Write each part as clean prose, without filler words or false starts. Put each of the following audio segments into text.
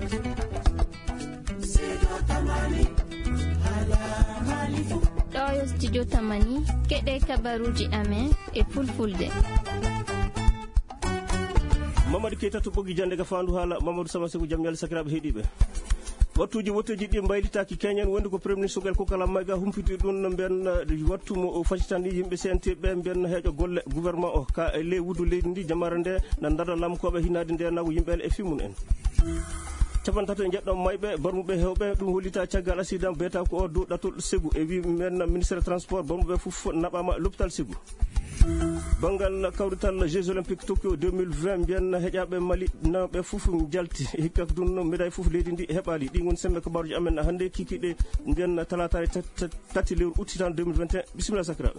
ɗo studio tamani keɗe kabaruji amen e fulfulde. Mamadou Keita to ɓoggi jande ga fandu haala Mamadou Sama Segu jam yalla sakiraɓe heeɗiɓe. Wattuji wotteji ɗi mbaylitaki keñen wonde ko premier ministre ko kala mayga humpiti ɗum ben wattumo facitandi yimɓe CNT ɓe ben heeƴo golle gouvernement o ka le wudu leydi ndi jamare nde na dara lamkoɓe hinade ndenago yimɓe e fimun en. Capantato e jeɗɗo mayɓe barmuɓe hewɓe ɗum hollita caggal accident beta ko o dow ɗatol Ségu e wi men ministére transport barmuɓe fof naɓama l'hôpital Ségu. Bangal kawrital Jeux olympiques Tokyo 2020 mbiyen heƴaɓe Mali nawɓe fof jalti hikka ɗum médaille fof leydi ndi heɓali ɗi woni sembe kabaruji amen hannde kikiɗe mbiyen talatare tati lewru août 2021 bisimilla sakiraɓe.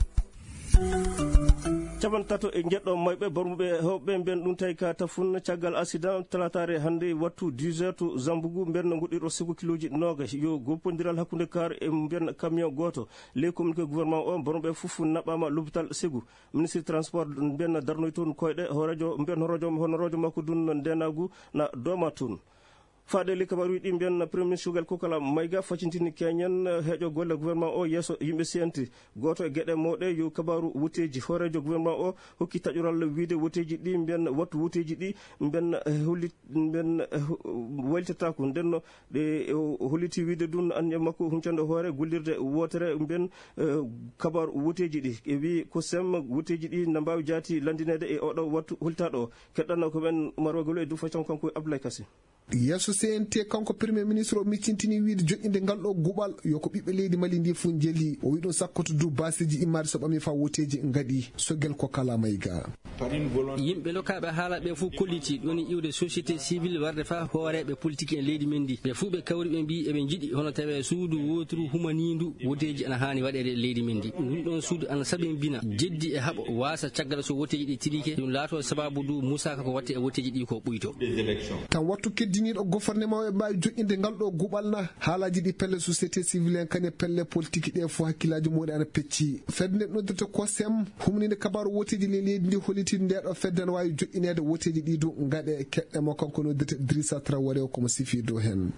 Capantato e jeɗɗo mayɓe barmuɓe hewɓe mbiyen ɗum tawi ka tafun caggal accident talatare hannde wattu 10h to Zambougou mbiyen goɗɗiɗo Ségu kiloji nogas yo goppodiral hakkude kar e mbiyen camion goto les communiqué gouvernement o barmuɓe fof naɓama l'hôpital Ségu ministre transport mbiyen darnoy toon koyɗe horadio mbiyen hono radio makko dun ndenagu na doma toon. Faɗeli kabaruji ɗi mbiyen premier ministre ko kala mayga facintini keñen heeƴo golle gouvernement o yesso yimɓe CNT goto e gueɗe mawɗe yo kabaru wuteji horejo gouvernement o hokki taƴural wiide wuteji ɗi mbiyen wattu wuteji ɗi mbiyen holli mbiyen waylitatako ndenno ɗe holliti wiide ɗum anye makko huncande hoore gollirde wotere mbiyen kabaru wuteji ɗi e wi ko sem wuteji ɗi ne mbawi jaati landinede e oɗo wattu holtaɗo keɗɗanno ko men marogolo e du façon kanko Abdoulaye Kassé. Yeso CNT kanko premier ministre o miccintini wiide joƴƴinde ngal ɗo guɓal yoko ɓiɓɓe leydi Mali ndi fu jeeli o wi ɗum sakkoto du basiji immade so ɓami fa woteji gaɗi sogel ko kala mayga yimɓe lokaɓe haalaɓe fu kolliti ɗoni iwde société civile warde fa hooreɓe politique en leydi men ndi ɓe fu ɓe kawri ɓe mbi eɓe jiiɗi hono tawi suudu wotru humanindu woteji ana hani waɗede e leydi men ndi ɗum ɗon suudu ana sabinbina jeddi e haaɓo wasa caggal so woteji ɗi tirike ɗum laato sababu du musaka ko watte e woteji ɗi ko ɓuyto tan wattu keddiniɗo gouvernement e mbawi joƴƴinde ngal ɗo guɓal na haalaji ɗi pelle société civile en kañe pelle politique ɗe fo hakkillaji muɗum ana pecci fedde nde noddete kosem humnide kabaru woteji le leydi ndi hollitide ndeɗo fedde ne wawi joƴƴinede woteji ɗi du gaɗe keɗɗe mo kanko noddete Idrissa Traoré o komo sifi dow hen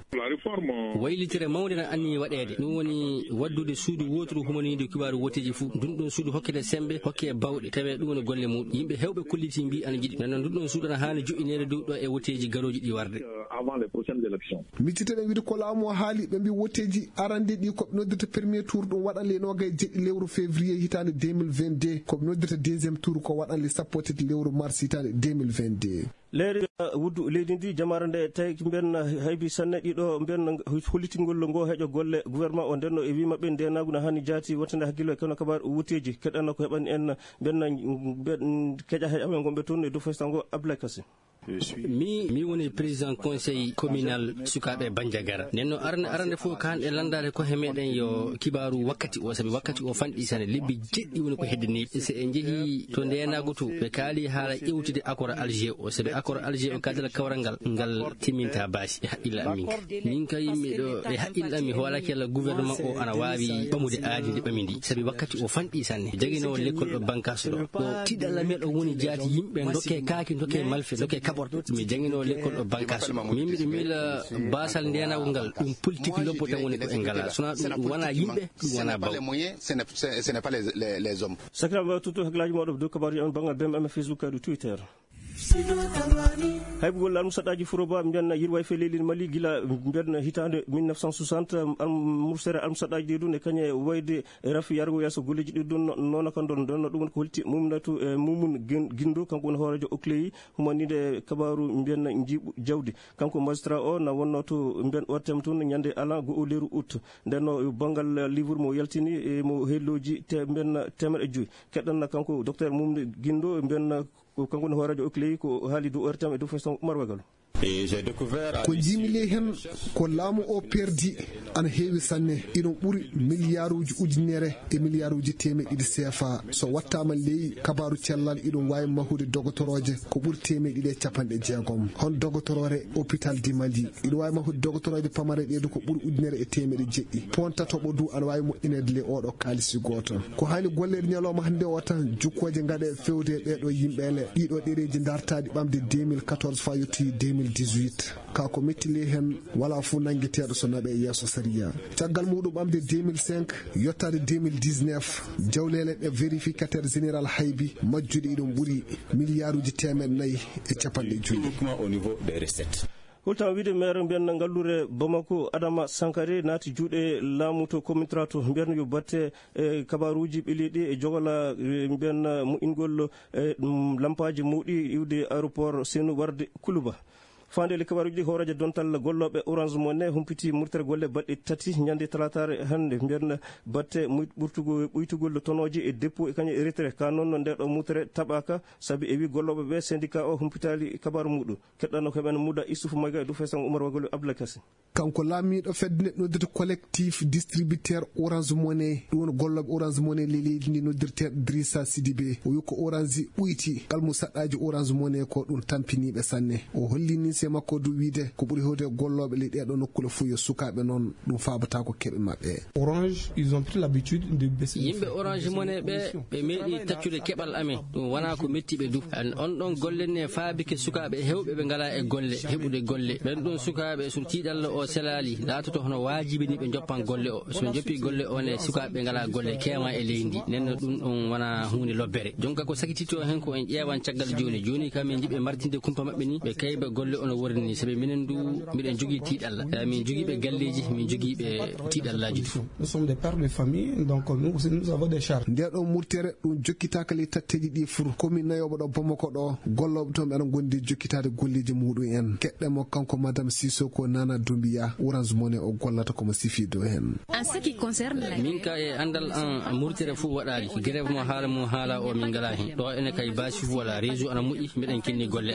waylitire mawde ne anni waɗede ɗum woni waddude suudu wotru humanide kibaru woteji fu ɗum ɗon suudu hokkede sembe hokke bawɗe tawe ɗum woni golle muɗum yimɓe hewɓe kolliti mbi ana jiiɗi nannon ɗum ɗon suudu ana hani joƴƴinede dow ɗo e woteji garoji ɗi warde les prochaines élections. Mittiteɗen wiide ko laamu o haali ɓe mbi woteji arande ɗi koɓe noddata premier tour ɗum waɗanle nogay jeɗɗi lewru février hitande 2022 koɓe noddata deuxiéme tour ko waɗanle sappo tati lewru mars hitande 2022 leydi wuddu leydi ndi jamare nde tawi mbiyen haybi sanne ɗiɗo mbiyen hollitingol ngo heeƴo golle gouvernement o ndenno e wimaɓe ndenagu ne hani jaati wottande hakkille kono kabaru wuteji keɗanno ko heɓani en mbiyen keƴa heeƴaɓe gonɓe toon e dow festango Abdoulaye Kassé. mi woni président conseil communal sukaɓe Bandiagara nenno arande fof kanɗe landade ko hemeɗen yo kibaru wakkati o sabi wakkati o fanɗi sane lebbi jeɗɗi woni ko heddini so en jeehi to ndenago to ɓe kaali haala ƴewtude accord Alger o sabi accord Alger o kadala kawral ngal timminta baasi e haqqille amin min ka yimɓe ɗo e haqqille amin hoolaki Allah gouvernement o ana wawi ɓamude aadi nde ɓami ndi sabi wakkati o fanɗi sanne joguinowo l'école ɗo bankas ɗo tiɗalla meɗo woni jaati yimɓe dokke kaaki dokke malfe dokke mi jangino l'école ɗo bankas min mbiɗa miila basal ndenago ngal ɗum politique lobbo tan woni ko en ngala sona ɗum wona yimɓe ɗum wona baw ce n'est pas les hommes sakiraɓe tutto haklaji moɗo dow kabaruji amen banggal BMM Facebook kadi Twitter haybugol almusaɗaji foroba mbiyen yirway fe leydi Mali gila mbiyen hitande 1960 mursere almusaɗaji ɗi ɗum e kañe wayde rafi yargo yesso golleji ɗi ɗum noon kan ɗon ɗon ɗum ko holti mumnatu e mumun guindo kanko woni hoorejo Ocléyi humanide kabaru mbiyen jiiɓu jawdi kanko magistrat o na wonno to mbiyen ortema toon ñande ala go o lewru août ndenno banggal livre mo yaltini e mo helloji mbiyen temeɗe joyyi keɗɗanna kanko docteur mumde guindo mbiyen kanko woni hoorejo Ocléyi ko haali dow ortema e dow façon Oumar Wagal ko jimile hen ko laamu o perdi ana heewi sanne iɗon ɓuuri milliarduji ujunere e milliarduji temeɗɗiɗi CFA so wattama ley kabaru cellal iɗon wawi mahude dogotoroje ko ɓuuri temeɗɗiɗi e capanɗe jeegom hon dogotorore hôpital du Mali iɗon wawi mahude dogotoroje pamare ɗeɗo ko ɓuuri ujunere e temeɗe jeɗɗi pontatoɓo du ana wawi moƴƴinede le oɗo kalisi goto ko hani gollede ñalawma hande o tan jukkoje gaɗe fewde ɓeɗo yimɓele ɗiɗo ɗereji dartaɗi ɓamde 2014 fa yetti 2020 2018 ka ko mettile hen wala fu nangueteɗo so naɓe yesso sariya caggal muɗum ɓamde 2005 yottade 2019 jawlele ɓe vérificateur général haybi majjuɗe ɗum ɓuuri milliarduji 450 au niveau des recettes. hultama wiide maire mbiyanna ngallure Bamako Adama Sankare naati juuɗe laamu to communauté to mbiyanna yo batte kabaruji ɓeliɗi e jogola mbiyanna moƴƴingol lampaji mawɗi iwde aéroport Sénou Warde Koulouba fandele kabaruji ɗi horaje dontal golloɓe Orange Money humpiti murtere golle baɗɗe tati ñande talatare hande mbiyanna batte ɓuytugol tonoji e dépôt e kañum e retrait ka noon nde ɗo murtere taɓaka saabi e wi golloɓe ɓe syndicat o humpitali kabaru muɗum keɗɗanno ko men Mouda Issoufou Maga e du fesan Oumar Wagolo Abdoulaye Kassé kanko laamiɗo fedde noddete collectif distributeur Orange Money ɗum woni golloɓe Orange Money leydi ndi noddirteɗo Drissa Sidibé o wi ko Orange ɓuyti kalmu saɗɗaji Orange Money ko ɗum tampiniɓe sanne o hollini se makko du wiide ko ɓuri hewde golloɓe leydi ɗo nokkule fu yo sukaɓe noon ɗum fabata ko keɓe mabɓe. Orange ils ont pris l'habitude de baisser yimɓe Orange Money ɓe meeɗi taccude keɓal amen ɗum wona ko mettiɓe du on ɗon golle ne faabike sukaɓe hewɓe ɓe ngala e golle heɓude golle ɓen ɗon sukaɓe so tiiɗalla o selali latoto hono wajibi ni ɓe joppan golle o so joppi golle o ne sukaɓe ngala golle keema e leydi nenno ɗum ɗon wona hunde lobbere jonka ko sakitito hen ko en ƴeewan caggal joni kamen jiɓe martinde kumpa mabɓe ni ɓe kayɓe golle ono worni sabi minen du miɗen jogui tiiɗalla min joguiɓe galleji min joguiɓe tiiɗallaji du nous sommes des pères de famille donc nous avons des charges nde ɗo murtere ɗum jokkitaka ley tatteji ɗi furu commune nayoɓe ɗo Bamako ɗo golloɓe toon ɓeɗon gondi jokkitade golleji muɗum en keɗɗemo kanko madame Sissoko Nana Doumbia Orange Money o gollata komo sifi do hen en ce qui concerne min ka e andal an murtere fu waɗali grève mo haala o min ngala hen ɗo ene kay basi fu wala réseau ana moƴƴi miɗen kinni golle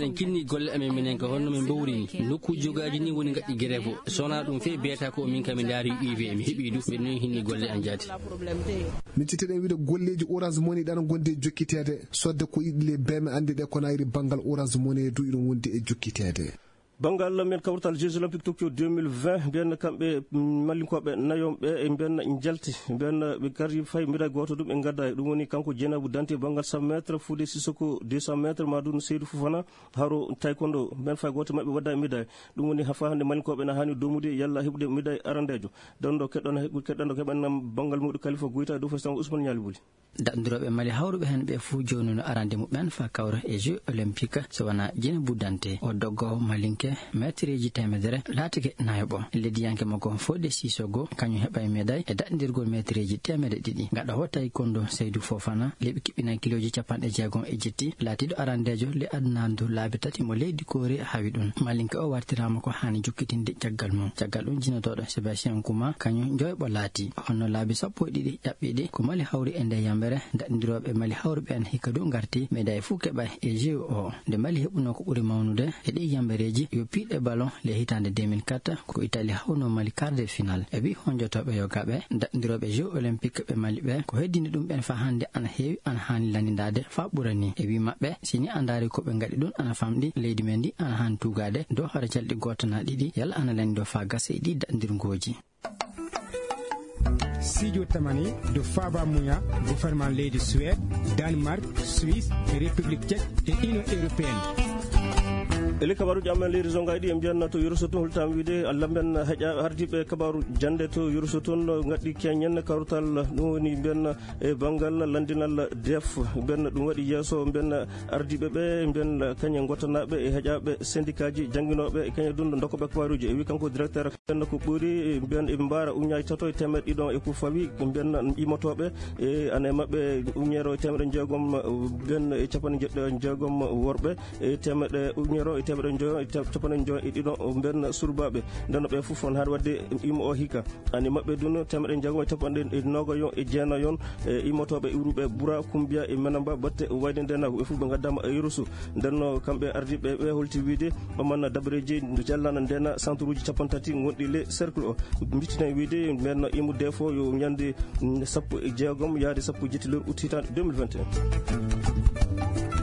amen minen ko honno min bawrini nokkuji jogaji ni woni gaddi grève o sona ɗum fe biyata ko min kam daari UV mi heeɓi du ɓe non hinni golle an jaati min citteɗen wiide golleji Orange Money ɗana gondi e jokkitede sodde ko yiɗi le beme andi ɗe ko nayri banggal Orange Money du iɗum wondi e jokkitede bangal men kawtal Jeux olympiques Tokyo 2020 mbiyanna kamɓe mallinkoɓe nayomɓe e mbiyanna jalti mbiyanna ɓe gari fay mbiɗa goto ɗum ɓe gadda ɗum woni kanko Dieynabou Danté bangal 100 métres Fodé Sissoko 200 métres Madoune Seydou Fofana haro taekwondo men fay goto mabɓe wadda médaille ɗum woni hafa hande mallinkoɓe na hani domude yalla heɓude médaille arandejo donɗo keɗɗanɗo keɓannam bangal muɗum Khalifa Gouyta dow fastan Ousmane Niali Bouli daɗɗiroɓe mali hawruɓe hen ɓe fuu joni no arande muɓen fa kawra e Jeux olympique so wona Dieynabou Danté o doggowo malinke métreji temedere laatike nayoɓo lediyanke makko Fodé Sissoko kañum heɓa médaille e daɗɗidirgol métreji temedde ɗiɗi gaɗa ho taekwondo Seydou Fofana leɓi kiɓɓina kiloji 60 laatiɗo arandejo le adnandu laabi tati mo leydi Kori hawi ɗum malinke o wartirama ko hani jokkitinde caggal mum caggal ɗum jinotoɗo Sébastien Kouma kañum joyɓo laati honno laabi 12 ƴaɓɓiɗi ko mali hawri e nde yambere daɗɗidiroɓe mali hawruɓe en hikka du garti médaille fuu keɓa e jeu o nde mali heɓuno ko ɓuuri mawnude e ɗi yambereji yo piiɗe ballon le hitande 2004 ko Italie hawno mali quart de finale e wi honjotoɓe yogaɓe daɗɗidiroɓe Jeux olympique ɓe mali ɓe ko heddini ɗum ɓen fa hande ana heewi ana hani landidade fa ɓurani e wi maɓɓe sini andari ko ɓe gaɗi ɗum ana famɗi leydi men ndi ana hani tugade dow hara calɗi goto na ɗiɗi yalla ana landi do fa gasa e ɗi daɗɗidirgoji Sidio Tamani de Faba Mouya gouvernement leydi Suède Danemark Suisse République tchèque et Union européenne ele kabaruji amen leydi zongaji ɗi e mbiyanna to Yoroso toon holtama wiide Allah men heƴa hardiɓe kabaru jande to Yoroso toon gaddi keñen kawrutal ɗum woni mbiyanna e banggal landinal def mbiyanna ɗum waɗi yesso mbiyanna ardiɓe ɓe mbiyanna kañe gottanaɓe e heƴaɓe syndicat ji jangguinoɓe e kañe dunɗo dokkoɓe kabaruji e wi kanko directeur mbiyanna ko ɓuuri mbiyanna eɓe mbara uñaji tato e temeɗe ɗiɗon e ko fawi mbiyanna imotoɓe e ane mabɓe uñero e temeɗe jeegom mbiyanna e capanɗe jeegom worɓe e temeɗe uñero e temeɗe joyo e capanɗe joyo e ɗiɗon mbiyanna surbaɓe ndenno ɓe foof on haade wadde imo o hikka ani mabɓe dun temeɗe jeegom e capanɗe nogoyon e jeenayon e imotoɓe iwruɓe Boura Koumbia e Menamba batte wayde ndenago ɓe foof ɓe gaddama e Yoroso ndenno kamɓe ardiɓe ɓe holti wiide ɓamanna dabareji jallana ndena centre uji 30 gonɗi le cercle o bittina wiide mbiyanna imude fo yo ñande 16 yaade 17 lewru août hitande 2021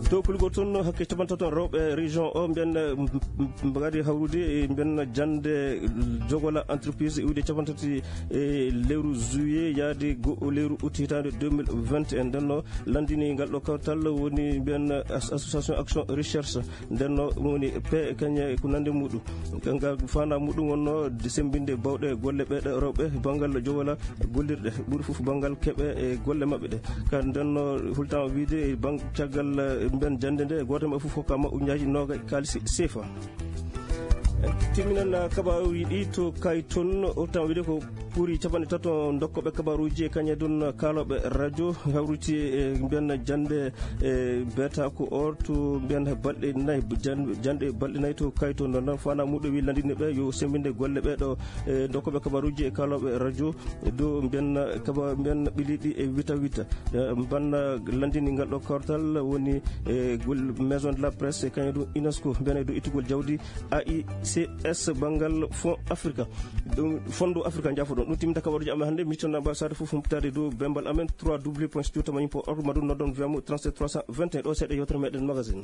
dow kulgol toon hakke capantaton rewɓe région o mbiyen gadi hawrude e mbiyen jande jogola entreprise iwde capantati e lewru juillet yaade lewru août hitande 2021 ndenno landini ngal ɗo kawtal woni mbiyen association action recherche ndenno woni pe kañe ko nande muɗum kanga fanda muɗum wonno sembinde bawɗe golle ɓeɗe rewɓe banggal jogola gollirɗe ɓuuri foof banggal keeɓe e golle mabɓe ɗe ka ndenno hultama wiide caggal mbiyen jande nde goto maɓɓe foof hokkama ujunaji noga kalisi sefa timminan kabaruji ɗi to kay toon otan wiide ko ɓuuri capanɗe tato dokkoɓe kabaruji e kañe ɗon kaloɓe radio hawruti e mbiyan jande beeta ko or to mbiyan balɗe nayyi jande balɗe nayyi to kay toon noon fana muɗo wi landine ɓe yo sembinde golle ɓeɗo e dokkoɓe kabaruji e kaloɓe radio do mbiyan kaba mbiyan ɓiliɗi e wita banna landini ngal ɗo kawtal woni maison de la presse e kañe ɗum UNESCO mbiyan e dow ittugol jawdi AICS banggal fond africa ɗum fondo africa jafo ɗon ɗum timta kabaruji amen hannde micconna mbawi sade fof humpitade dow bembal amen 3w.studio.org maɗum noddon wiyamo 37 321 ɗo seeɗa yewtere meɗen magazine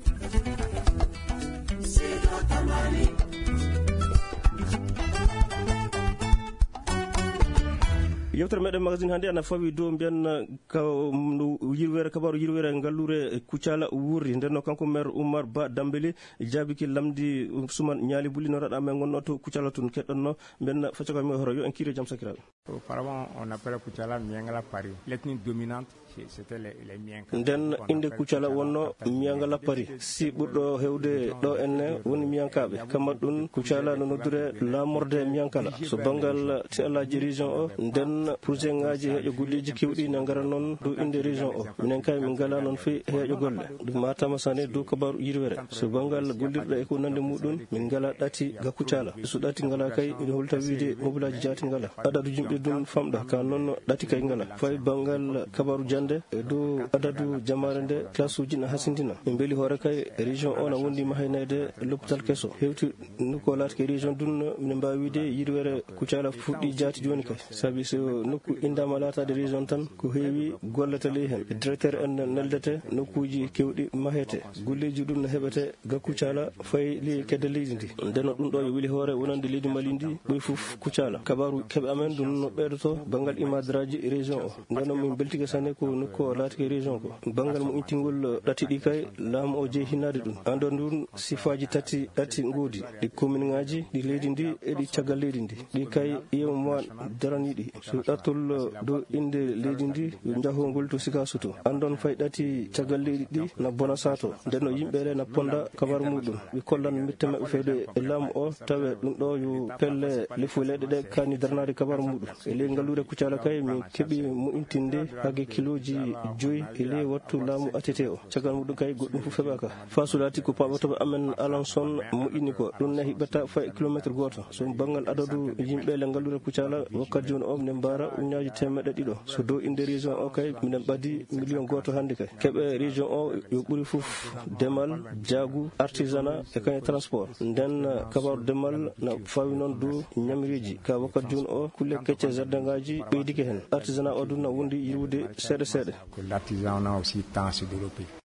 yewtere meɗen magazine hannde ana fawi dow mbiyan yirwere kabaru yirwere ngallure Kucala wurri ndenno kanko maire Oumar Ba Dambélé jaabiki lamdi suman ñaali bulli no raɗa men gonno to Kucala tun keɗɗonno mbiyen faccaka mi horo yo en kiire jaam sakiraɓe. Auparavant on appelle Kucala Miangala Paris. L'ethnie dominante c'était les Mianka. nden inde Kucala wonno Miangala Paris si ɓurɗo hewde ɗo enne woni Miankaɓe kammat ɗum Kucala no noddure lamorde Miankala so banggal alaji région o nden projet ngaji heeƴo golleji kewɗi ne ngara noon dow inde région o minen kay min ngala noon fe heeƴo golle ɗum matama sane dow kabaru yirwere so banggal gollirɗo e ko nande muɗum min ngala ɗati ga Kucala so ɗati ngala kay ine holta wiide mobilaji jaati ngala adadu jimɓe ɗum famɗa ka noon ɗati kay ngala fayi banggal kabaru jande e dow adadu jamare nde classe uji ne hasindina min beeli hoore kay région o na wondima haynede l'hôpital kesso hewti nokku laati ke région ɗum mine mbawi wiide yirwere Kucala fuɗɗi jaati joni kay saabi so nokku indama latade région tan ko heewi gollete ley hen directeur en neldete nokkuji kewɗi mahete golleji ɗum ne heɓete ga Kucala fayi li kedde leydi ndi ndeno ɗum ɗo yo wili hoore wonande leydi Mali ndi ɓoy foof Kucala kabaru keɓe amen ɗum no ɓeydoto banggal imadraji région o ndeno min beltigue sanne ko nokku o laati ke région ko banggal mo intingol ɗati ɗi kay laamu o jeeyi hinnade ɗum ando ndun sifaji tati ɗati ngoodi ɗi commune ngaji ɗi leydi ndi e ɗi caggal leydi ndi ɗi kay yewma daraniɗi so ɗattol dow inde leydi ndi jahongol to Sikasso to andon fay ɗati caggal leydi ɗi na bona sato ndenno yimɓeɗe na ponda kabaru muɗum ɓe kollan mbitte mabɓe fewde e laamu o tawe ɗum ɗo yo pelle lefu leyɗe ɗe kani darnade kabaru muɗum e ley ngallure Kucala kay min keeɓi mo intinde hage kiloji 5 e ley wattu laamu ATT o caggal muɗum kay goɗɗum fof heɓaka fasulati ko paɓatoɓe amen Alanson moƴƴini ko ɗum ne hiɓɓata fay kilométre goto so banggal adadu yimɓe le ngallure Kucala wakkati joni o minen mbara ujunaji temedde ɗiɗo so dow inde région o kay minen ɓaadi million goto hannde kay keeɓe région o yo ɓuuri foof demal jaagu artisanat e kañe transport nden kabaru demal na fawi noon dow ñamriji ka wakkati joni o kulle kecce jardin ngaji ɓeydike hen artisanat o ɗum na wondi yirwude seeɗa seeɗa l'artisanat aussi tend à se développer.